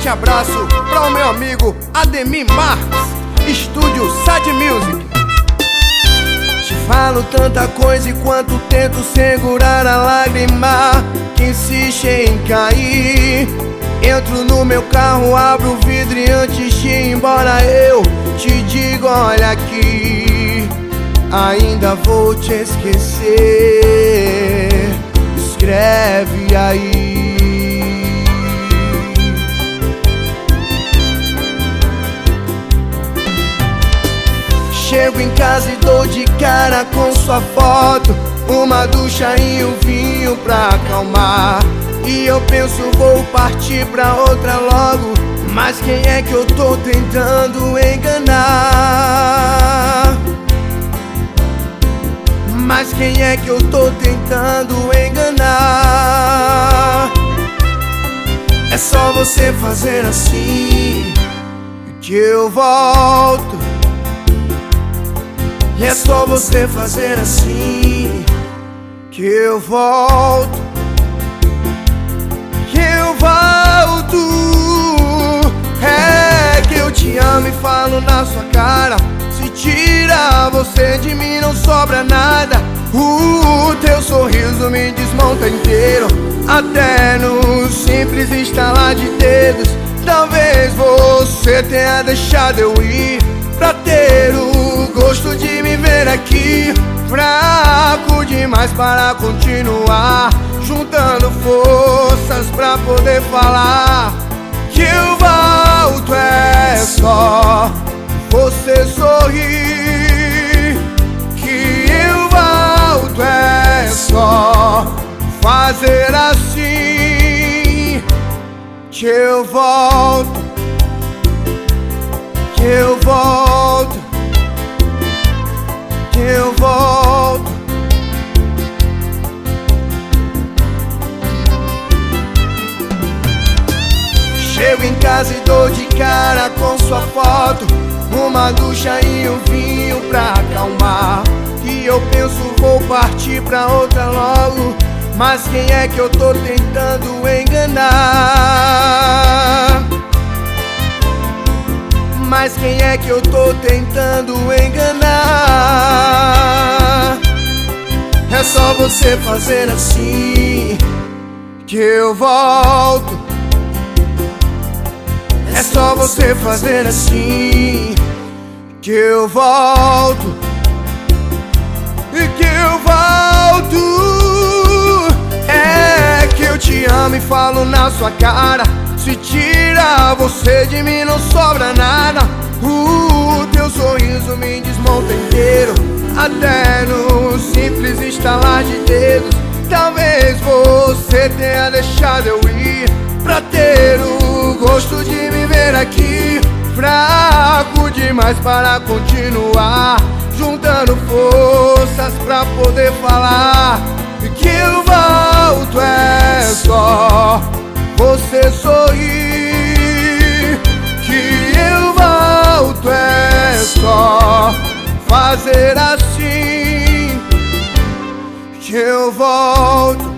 forte abraço para o meu amigo Ademir Marques, Estúdio Sad Music. Te falo tanta coisa enquanto tento segurar a lágrima que insiste em cair. Entro no meu carro, abro o vidro e antes de ir embora eu te digo, olha aqui, ainda vou te esquecer, escreve aí. Chego em casa e dou de cara com sua foto, uma ducha e um vinho pra acalmar. E eu penso, vou partir pra outra logo, mas quem é que eu tô tentando enganar? Mas quem é que eu tô tentando enganar? É só você fazer assim que eu volto. E é só você fazer assim que eu volto. Que eu volto. É que eu te amo e falo na sua cara. Se tira você de mim não sobra nada. O teu sorriso me desmonta inteiro, até no simples estalar de dedos. Talvez você tenha deixado eu ir pra ter o gosto de me ver aqui. Fraco demais para continuar, juntando forças pra poder falar. Que eu volto, é só você sorrir. Que eu volto, é só fazer assim. Que eu volto. Que eu volto. Que eu volto. Chego em casa e dou de cara com sua foto, uma ducha e um vinho pra acalmar. E eu penso, vou partir pra outra logo, mas quem é que eu tô tentando enganar? Mas quem é que eu tô tentando enganar? É só você fazer assim que eu volto. É só você fazer assim que eu volto. E que eu volto. É que eu te amo e falo na sua cara. Se tira você de mim não sobra nada. O teu sorriso me desmonta inteiro, até no simples estalar de dedos. Talvez você tenha deixado eu ir pra ter o gosto de me ver aqui. Fraco demais para continuar, juntando forças pra poder falar. E que eu volto, é só você sorrir. Que eu volto, é só fazer assim. Que eu volto.